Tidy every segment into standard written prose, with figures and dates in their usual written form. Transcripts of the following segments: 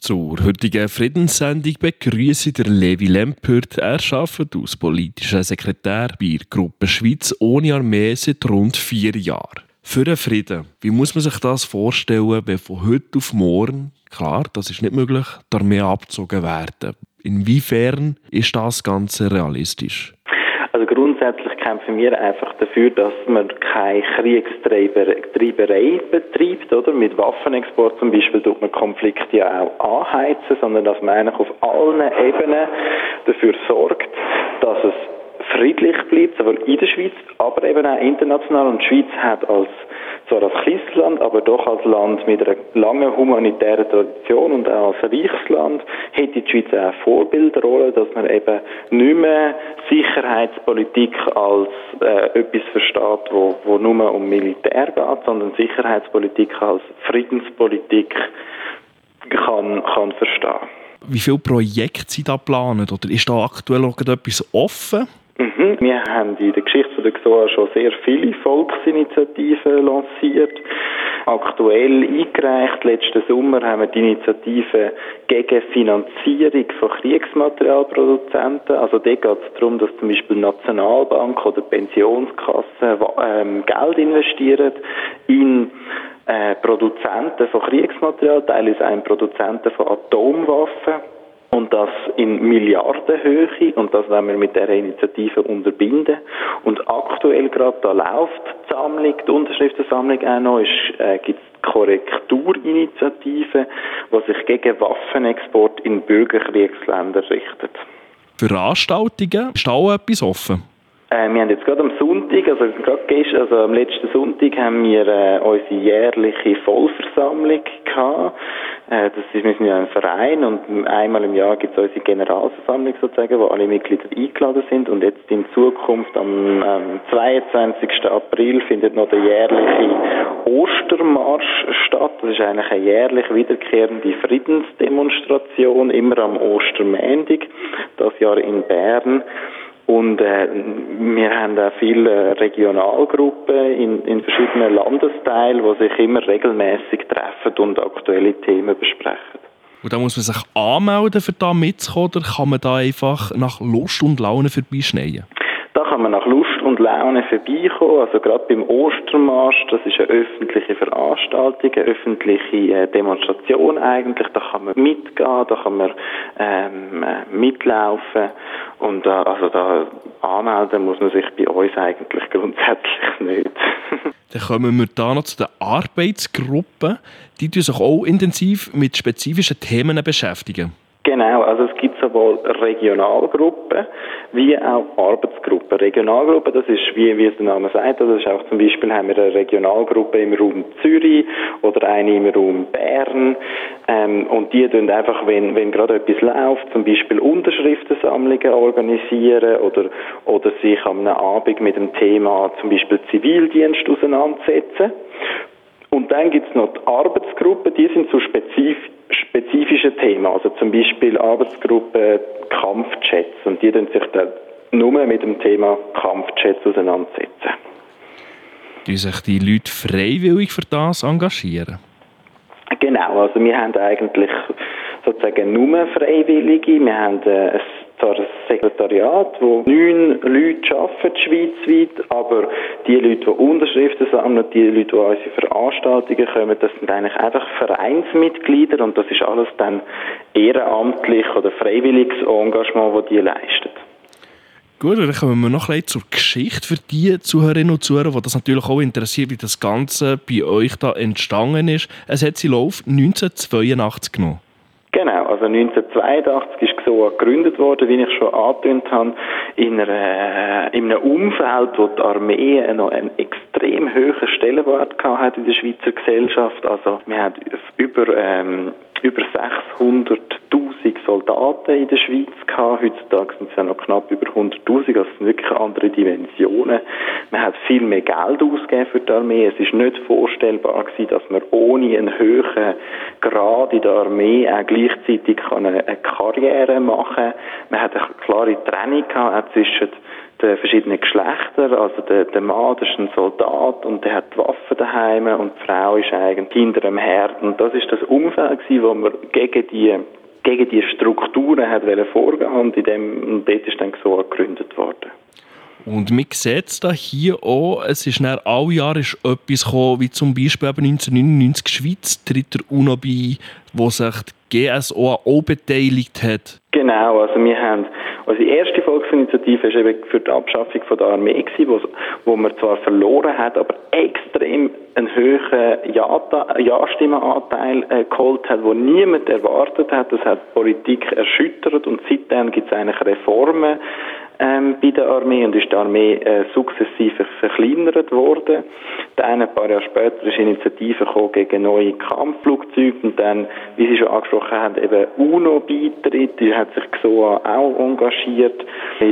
Zur heutigen Friedenssendung begrüße der Levi Lempert. Er arbeitet als politischer Sekretär bei der Gruppe Schweiz ohne Armee seit rund 4 Jahren. Für den Frieden, wie muss man sich das vorstellen, wenn von heute auf morgen, klar, das ist nicht möglich, die Armee abgezogen werden? Inwiefern ist das Ganze realistisch? Also grundsätzlich kämpfen wir einfach dafür, dass man keine Kriegstreiberei betreibt, oder? Mit Waffenexport zum Beispiel tut man Konflikte ja auch anheizen, sondern dass man eigentlich auf allen Ebenen dafür sorgt, dass es friedlich bleibt, sowohl in der Schweiz, aber eben auch international. Und die Schweiz hat zwar als kleines Land, aber doch als Land mit einer langen humanitären Tradition und auch als reiches Land, hätte die Schweiz auch eine Vorbildrolle, dass man eben nicht mehr Sicherheitspolitik als etwas versteht, wo nur um Militär geht, sondern Sicherheitspolitik als Friedenspolitik kann verstehen. Wie viele Projekte sind da geplant oder ist da aktuell auch etwas offen? Wir haben in der Geschichte der GSoA schon sehr viele Volksinitiativen lanciert. Aktuell eingereicht, letzten Sommer haben wir die Initiative gegen Finanzierung von Kriegsmaterialproduzenten. Also dort geht es darum, dass zum Beispiel Nationalbank oder Pensionskassen Geld investieren in Produzenten von Kriegsmaterial, teilweise auch Produzenten von Atomwaffen. Und das in Milliardenhöhe, und das wollen wir mit dieser Initiative unterbinden. Und aktuell gerade da läuft die Sammlung, die Unterschriftensammlung auch noch, gibt es die Korrekturinitiative, die sich gegen Waffenexport in Bürgerkriegsländer richtet. Für Veranstaltungen ist da auch etwas offen? Wir haben jetzt gerade am Sonntag, am letzten Sonntag haben wir unsere jährliche Vollversammlung gehabt. Wir sind ja ein Verein und einmal im Jahr gibt es unsere Generalversammlung sozusagen, wo alle Mitglieder eingeladen sind. Und jetzt in Zukunft am 22. April findet noch der jährliche Ostermarsch statt. Das ist eigentlich eine jährlich wiederkehrende Friedensdemonstration, immer am Ostermontag, das Jahr in Bern. Und wir haben auch viele Regionalgruppen in verschiedenen Landesteilen, die sich immer regelmäßig treffen und aktuelle Themen besprechen. Und da muss man sich anmelden, für da mitzukommen, oder kann man da einfach nach Lust und Laune vorbeischneien? Da kann man nach Lust und Laune vorbeikommen. Also gerade beim Ostermarsch, das ist eine öffentliche Veranstaltung, eine öffentliche Demonstration eigentlich. Da kann man mitgehen, da kann man mitlaufen. Und da anmelden muss man sich bei uns eigentlich grundsätzlich nicht. Dann kommen wir da noch zu den Arbeitsgruppen. Die sich auch intensiv mit spezifischen Themen beschäftigen. Genau, also es gibt sowohl Regionalgruppen wie auch Arbeitsgruppen. Regionalgruppen, das ist, wie es der Name sagt, das ist auch zum Beispiel, haben wir eine Regionalgruppe im Raum Zürich oder eine im Raum Bern. Und die tun einfach, wenn gerade etwas läuft, zum Beispiel Unterschriftensammlungen organisieren oder sich am Abend mit dem Thema zum Beispiel Zivildienst auseinandersetzen. Und dann gibt es noch die Arbeitsgruppen, die sind zu spezifischen Themen, also zum Beispiel Arbeitsgruppe Kampfjets, und die sich dann nur mit dem Thema Kampfjets auseinandersetzen. Die sich die Leute freiwillig für das engagieren? Genau, also wir haben eigentlich sozusagen nur Freiwillige. Wir haben ein Sekretariat, wo 9 Leute arbeiten schweizweit, aber die Leute, die Unterschriften sammeln, die Leute, die an unsere Veranstaltungen kommen, das sind eigentlich einfach Vereinsmitglieder, und das ist alles dann ehrenamtlich oder freiwilliges Engagement, das die leisten. Gut, dann kommen wir noch ein bisschen zur Geschichte für die Zuhörerinnen und Zuhörer, die das natürlich auch interessiert, wie das Ganze bei euch da entstanden ist. Es hat seinen Lauf 1982 genommen. Genau, also 1982 ist GSoA gegründet worden, wie ich schon angetönt habe, in einem Umfeld, wo die Armee noch einen extrem hohen Stellenwert hatte in der Schweizer Gesellschaft. Also wir haben über 600'000 Soldaten in der Schweiz gehabt. Heutzutage sind es ja noch knapp über 100'000, also sind wirklich andere Dimensionen. Man hat viel mehr Geld ausgegeben für die Armee. Es ist nicht vorstellbar gewesen, dass man ohne einen hohen Grad in der Armee auch gleichzeitig eine Karriere machen kann. Man hat eine klare Trennung gehabt, auch zwischen den verschiedenen Geschlechtern. Also der Mann, das ist ein Soldat und der hat die Waffen daheim und die Frau ist eigentlich hinter dem Herd. Und das ist das Umfeld gewesen, wo man gegen die Strukturen hat vorgehen und dort ist dann so gegründet worden. Und man sieht es da hier auch, es ist nach alle Jahre etwas gekommen, wie zum Beispiel 1999 Schweiz tritt der UNO bei, wo sich die GSO auch beteiligt hat. Genau, also wir haben, die erste Volksinitiative war eben für die Abschaffung von der Armee gewesen, wo man zwar verloren hat, aber extrem einen hohen Ja-Stimmenanteil geholt hat, wo niemand erwartet hat. Das hat die Politik erschüttert und seitdem gibt es eigentlich Reformen bei der Armee und ist die Armee sukzessive verkleinert worden. Dann ein paar Jahre später ist eine Initiative gekommen gegen neue Kampfflugzeuge und dann, wie Sie schon angesprochen haben, eben UNO-Beitritt, die hat sich so auch engagiert.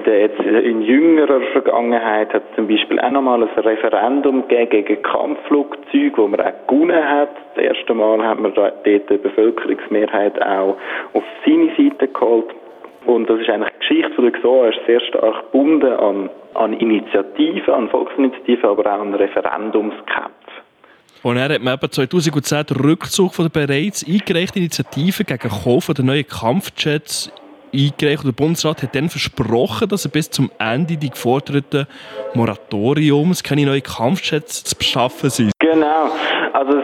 In jüngerer Vergangenheit hat es zum Beispiel auch nochmal ein Referendum gegen Kampfflugzeuge, wo man auch gewonnen hat. Das erste Mal hat man dort die Bevölkerungsmehrheit auch auf seine Seite geholt. Und das ist eigentlich die Geschichte von der GSoA, ist sehr stark gebunden an Initiativen, an Volksinitiativen, aber auch an Referendumskämpfen. Und er hat man eben 2010 den Rückzug von der bereits eingereichten Initiative gegen den Kauf der neuen Kampfjets eingereicht. Und der Bundesrat hat dann versprochen, dass er bis zum Ende die geforderten Moratoriums keine neuen Kampfjets zu beschaffen sind. Genau. Also es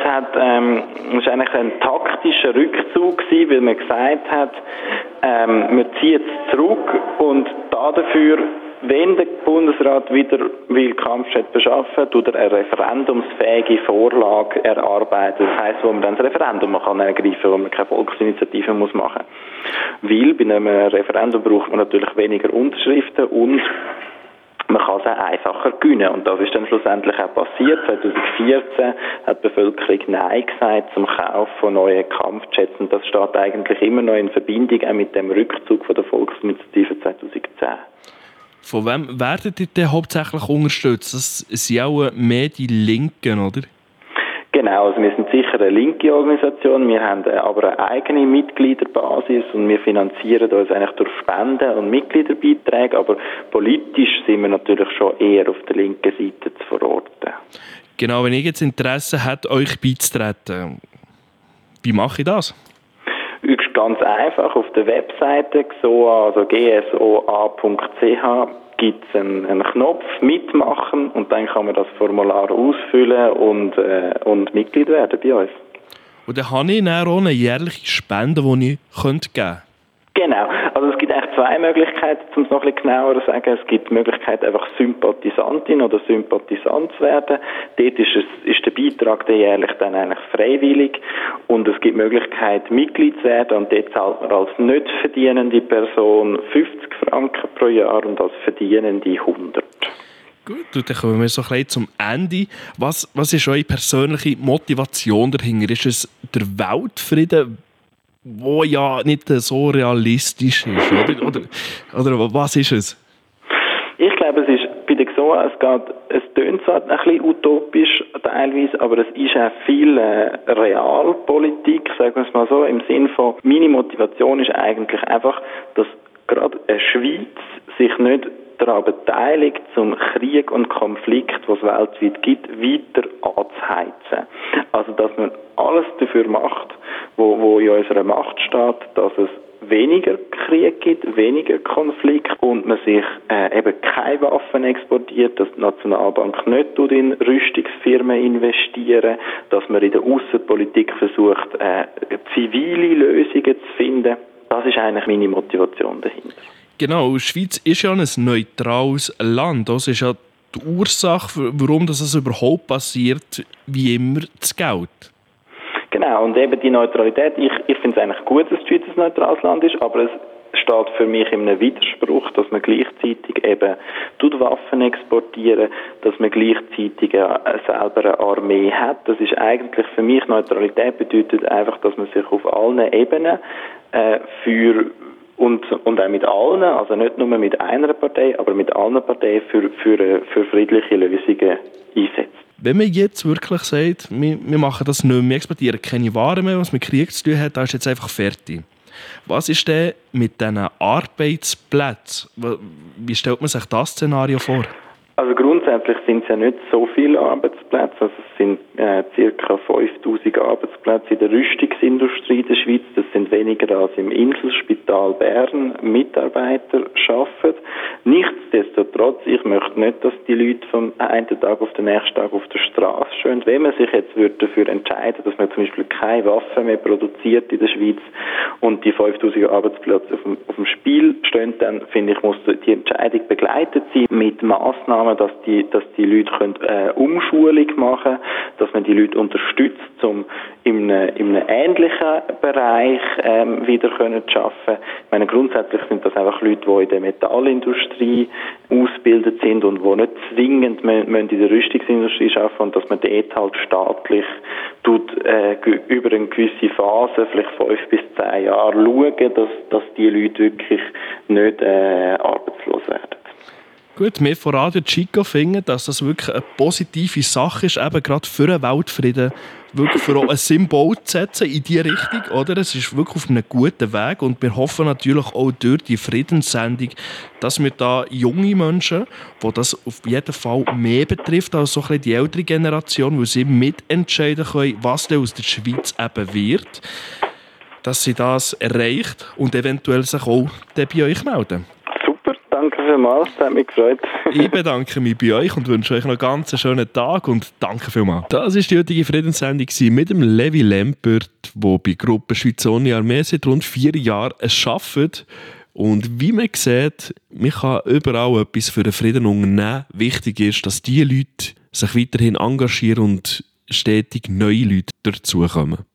ist eigentlich ein taktischer Rückzug gewesen, weil man gesagt hat, man zieht es zurück und dafür, wenn der Bundesrat wieder will Kampfjet beschaffen, tut er eine referendumsfähige Vorlage erarbeiten. Das heisst, wo man dann das Referendum kann ergreifen kann, wo man keine Volksinitiative machen muss. Weil bei einem Referendum braucht man natürlich weniger Unterschriften und man kann es auch einfacher gewinnen. Und das ist dann schlussendlich auch passiert. 2014 hat die Bevölkerung Nein gesagt zum Kauf von neuen Kampfjets. Und das steht eigentlich immer noch in Verbindung auch mit dem Rückzug von der Volksinitiative 2010. Von wem werden die denn hauptsächlich unterstützt? Das sind auch mehr die Linken, oder? Genau, also wir sind sicher eine linke Organisation, wir haben aber eine eigene Mitgliederbasis und wir finanzieren uns eigentlich durch Spenden und Mitgliederbeiträge, aber politisch sind wir natürlich schon eher auf der linken Seite zu verorten. Genau, wenn ich jetzt Interesse hätte, euch beizutreten, wie mache ich das? Ist ganz einfach, auf der Webseite gsoa, also gsoa.ch gibt es einen Knopf «Mitmachen» und dann kann man das Formular ausfüllen und Mitglied werden bei uns. Und dann habe ich dann auch eine jährliche Spende, die ich geben könnte? Genau. Also es gibt eigentlich zwei Möglichkeiten, um es noch ein bisschen genauer zu sagen. Es gibt die Möglichkeit, einfach Sympathisantin oder Sympathisant zu werden. Dort ist der Beitrag jährlich dann eigentlich freiwillig. Und es gibt die Möglichkeit, Mitglied zu werden. Und dort zahlt man als nicht verdienende Person 50 Franken pro Jahr und als Verdienende 100. Gut, dann kommen wir so ein bisschen zum Ende. Was ist eure persönliche Motivation dahinter? Ist es der Weltfrieden, wo ja nicht so realistisch ist, oder was ist es? Ich glaube, es ist bei der GSoA, es tönt zwar ein bisschen utopisch teilweise, aber es ist auch viel Realpolitik, sagen wir es mal so, im Sinn von, meine Motivation ist eigentlich einfach, dass gerade eine Schweiz sich nicht daran beteiligt, zum Krieg und Konflikt, was es weltweit gibt, weiter anzuheizen. Also, dass man alles dafür macht, wo in unserer Macht steht, dass es weniger Krieg gibt, weniger Konflikt und man sich eben keine Waffen exportiert, dass die Nationalbank nicht in Rüstungsfirmen investieren, dass man in der Aussenpolitik versucht, zivile Lösungen zu finden. Das ist eigentlich meine Motivation dahinter. Genau, die Schweiz ist ja ein neutrales Land. Das ist ja die Ursache, warum das überhaupt passiert, wie immer das Geld. Genau, und eben die Neutralität, ich finde es eigentlich gut, dass die Schweiz ein neutrales Land ist, aber es steht für mich in einem Widerspruch, dass man gleichzeitig eben Waffen exportieren, dass man gleichzeitig selber eine Armee hat. Das ist eigentlich für mich, Neutralität bedeutet einfach, dass man sich auf allen Ebenen für und auch mit allen, also nicht nur mit einer Partei, aber mit allen Parteien für friedliche Lösungen einsetzt. Wenn man jetzt wirklich sagt, wir machen das nicht mehr, wir exportieren keine Waren mehr, was mit Krieg zu tun hat, da ist jetzt einfach fertig. Was ist denn mit diesen Arbeitsplätzen? Wie stellt man sich das Szenario vor? Also grundsätzlich sind es ja nicht so viele Arbeitsplätze, also es sind ca. 5000 Arbeitsplätze in der Rüstungsindustrie in der Schweiz, das sind weniger als im Inselspital Bern Mitarbeiter arbeiten. Nichtsdestotrotz, ich möchte nicht, dass die Leute vom einen Tag auf den nächsten Tag auf der Straße stehen. Wenn man sich jetzt dafür entscheiden, dass man zum Beispiel keine Waffen mehr produziert in der Schweiz und die 5000 Arbeitsplätze auf dem Spiel stehen, dann finde ich, muss die Entscheidung begleitet sein mit Massnahmen, dass die Leute Umschulung machen können, dass man die Leute unterstützt, um in einem ähnlichen Bereich wieder zu arbeiten. Ich meine, grundsätzlich sind das einfach Leute, die in der Metallindustrie ausgebildet sind und die nicht zwingend in der Rüstungsindustrie arbeiten und dass man dort halt staatlich über eine gewisse Phase, vielleicht 5 bis 10 Jahre, schauen, dass die Leute wirklich nicht arbeitslos werden. Gut, wir von Radio Chico finden, dass das wirklich eine positive Sache ist, eben gerade für den Weltfrieden, wirklich für auch ein Symbol zu setzen in diese Richtung, oder? Es ist wirklich auf einem guten Weg und wir hoffen natürlich auch durch die Friedenssendung, dass wir da junge Menschen, die das auf jeden Fall mehr betrifft als so ein bisschen die ältere Generation, weil sie mitentscheiden können, was denn aus der Schweiz eben wird, dass sie das erreicht und eventuell sich auch bei euch melden. Danke vielmals, das hat mich gefreut. Ich bedanke mich bei euch und wünsche euch noch einen ganz schönen Tag und danke vielmals. Das war die heutige Friedenssendung mit dem Levi Lempert, der bei Gruppe Schweiz-Ohne Armee seit rund 4 Jahren arbeitet. Und wie man sieht, man kann überall etwas für den Frieden unternehmen. Wichtig ist, dass diese Leute sich weiterhin engagieren und stetig neue Leute dazukommen.